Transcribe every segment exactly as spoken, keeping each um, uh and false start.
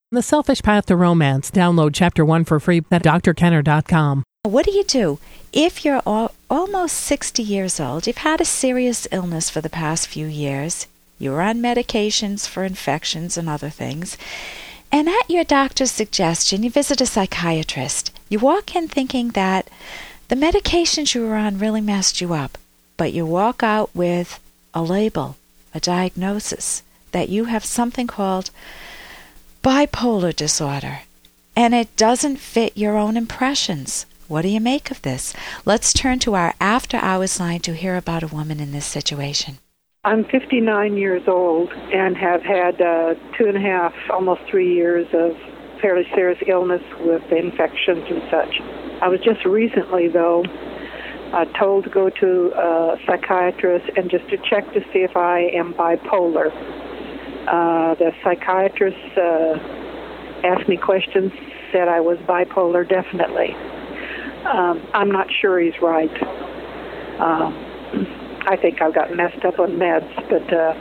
The Selfish Path to Romance. Download Chapter one for free at d r kenner dot com. What do you do if you're al- almost sixty years old, you've had a serious illness for the past few years, you're on medications for infections and other things, and at your doctor's suggestion, you visit a psychiatrist. You walk in thinking that the medications you were on really messed you up, but you walk out with a label, a diagnosis, that you have something called bipolar disorder, and it doesn't fit your own impressions. What do you make of this? Let's turn to our after-hours line to hear about a woman in this situation. I'm fifty-nine years old and have had uh, two and a half, almost three years of fairly serious illness with infections and such. I was just recently, though, uh, told to go to a psychiatrist and just to check to see if I am bipolar. Uh, the psychiatrist uh, asked me questions, said I was bipolar, definitely. Um, I'm not sure he's right. Um, I think I've got messed up on meds, but uh,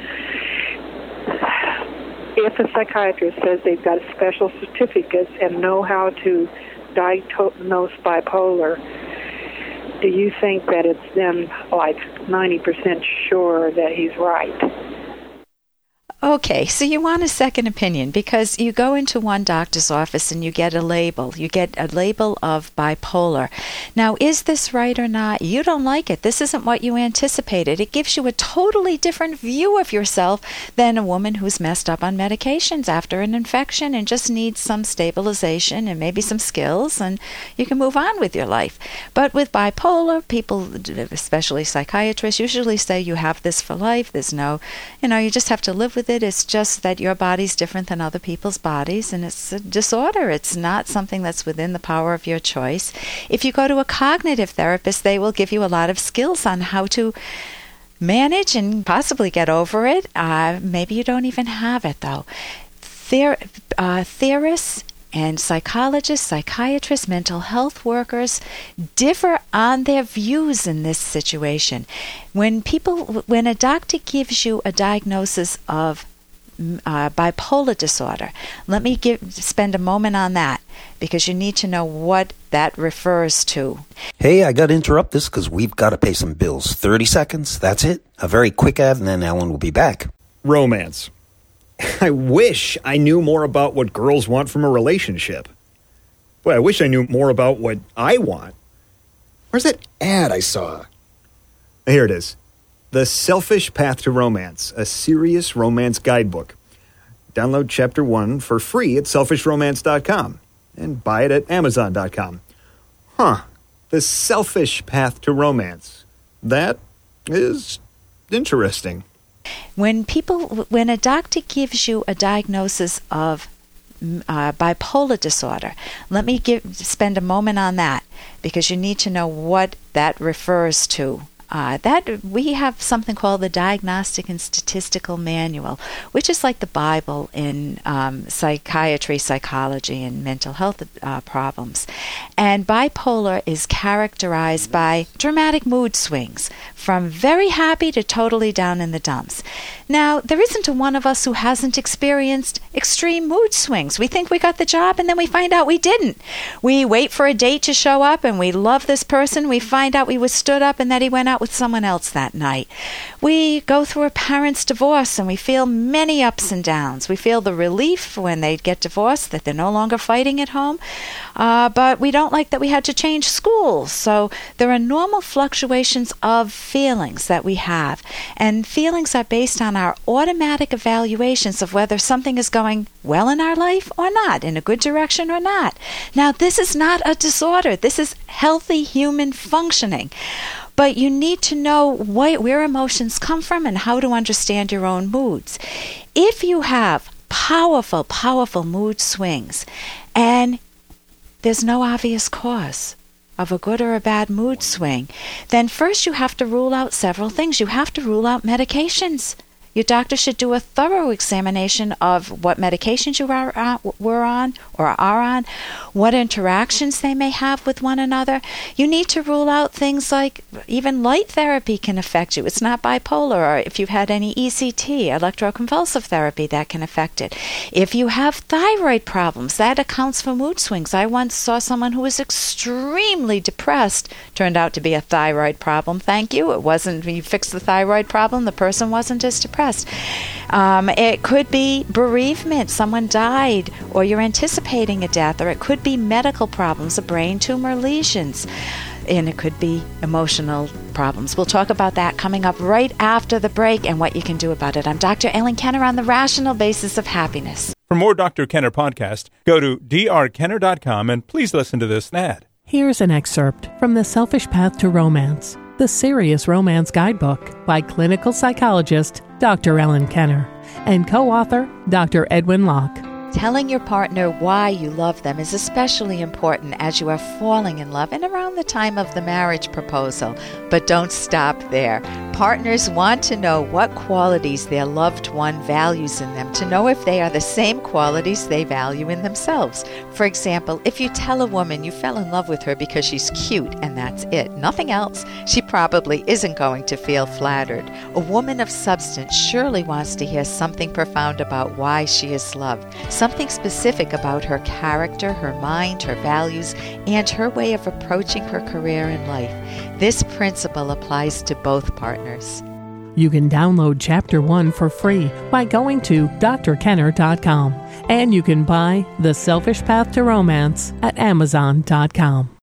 if a psychiatrist says they've got special certificates and know how to diagnose bipolar, do you think that it's then like ninety percent sure that he's right? Okay, so you want a second opinion because you go into one doctor's office and you get a label. You get a label of bipolar. Now, is this right or not? You don't like it. This isn't what you anticipated. It gives you a totally different view of yourself than a woman who's messed up on medications after an infection and just needs some stabilization and maybe some skills, and you can move on with your life. But with bipolar, people, especially psychiatrists, usually say you have this for life. There's no, you know, you just have to live with it. It's just that your body's different than other people's bodies, and it's a disorder. It's not something that's within the power of your choice. If you go to a cognitive therapist, they will give you a lot of skills on how to manage and possibly get over it. Uh, maybe you don't even have it, though. Ther- uh, theorists and psychologists, psychiatrists, mental health workers differ on their views in this situation. When people, when a doctor gives you a diagnosis of uh, bipolar disorder, let me give, spend a moment on that because you need to know what that refers to. Hey, I got to interrupt this because we've got to pay some bills. thirty seconds, that's it. A very quick ad, and then Ellen will be back. Romance. I wish I knew more about what girls want from a relationship. Boy, I wish I knew more about what I want. Where's that ad I saw? Here it is. The Selfish Path to Romance, a serious romance guidebook. Download Chapter one for free at selfish romance dot com and buy it at amazon dot com. Huh. The Selfish Path to Romance. That is interesting. When people, when a doctor gives you a diagnosis of uh, bipolar disorder, let me give, spend a moment on that because you need to know what that refers to. Uh, that we have something called the Diagnostic and Statistical Manual, which is like the Bible in um, psychiatry, psychology, and mental health uh, problems. And bipolar is characterized by dramatic mood swings, from very happy to totally down in the dumps. Now, there isn't a one of us who hasn't experienced extreme mood swings. We think we got the job, and then we find out we didn't. We wait for a date to show up, and we love this person. We find out we was stood up and that he went out with someone else that night. We go through a parent's divorce and we feel many ups and downs. We feel the relief when they get divorced that they're no longer fighting at home, uh, but we don't like that we had to change schools. So there are normal fluctuations of feelings that we have, and feelings are based on our automatic evaluations of whether something is going well in our life or not, in a good direction or not. Now, this is not a disorder. This is healthy human functioning. But you need to know wh- where emotions come from and how to understand your own moods. If you have powerful, powerful mood swings and there's no obvious cause of a good or a bad mood swing, then first you have to rule out several things. You have to rule out medications. Your doctor should do a thorough examination of what medications you are, uh, were on or are on, what interactions they may have with one another. You need to rule out things like even light therapy can affect you. It's not bipolar, or if you've had any E C T, electroconvulsive therapy, that can affect it. If you have thyroid problems, that accounts for mood swings. I once saw someone who was extremely depressed, turned out to be a thyroid problem. Thank you. It wasn't, you fixed the thyroid problem, the person wasn't as depressed. Um, it could be bereavement. Someone died, or you're anticipating a death, or it could be medical problems, a brain tumor, lesions, and it could be emotional problems. We'll talk about that coming up right after the break and what you can do about it. I'm Doctor Ellen Kenner on the Rational Basis of Happiness. For more Doctor Kenner podcast, go to d r kenner dot com and please listen to this ad. Here's an excerpt from The Selfish Path to Romance, the Serious Romance Guidebook by clinical psychologist Doctor Ellen Kenner and co-author Doctor Edwin Locke. Telling your partner why you love them is especially important as you are falling in love and around the time of the marriage proposal. But don't stop there. Partners want to know what qualities their loved one values in them, to know if they are the same qualities they value in themselves. For example, if you tell a woman you fell in love with her because she's cute and that's it, nothing else, she probably isn't going to feel flattered. A woman of substance surely wants to hear something profound about why she is loved. Something specific about her character, her mind, her values, and her way of approaching her career in life. This principle applies to both partners. You can download Chapter one for free by going to d r kenner dot com, and you can buy The Selfish Path to Romance at amazon dot com.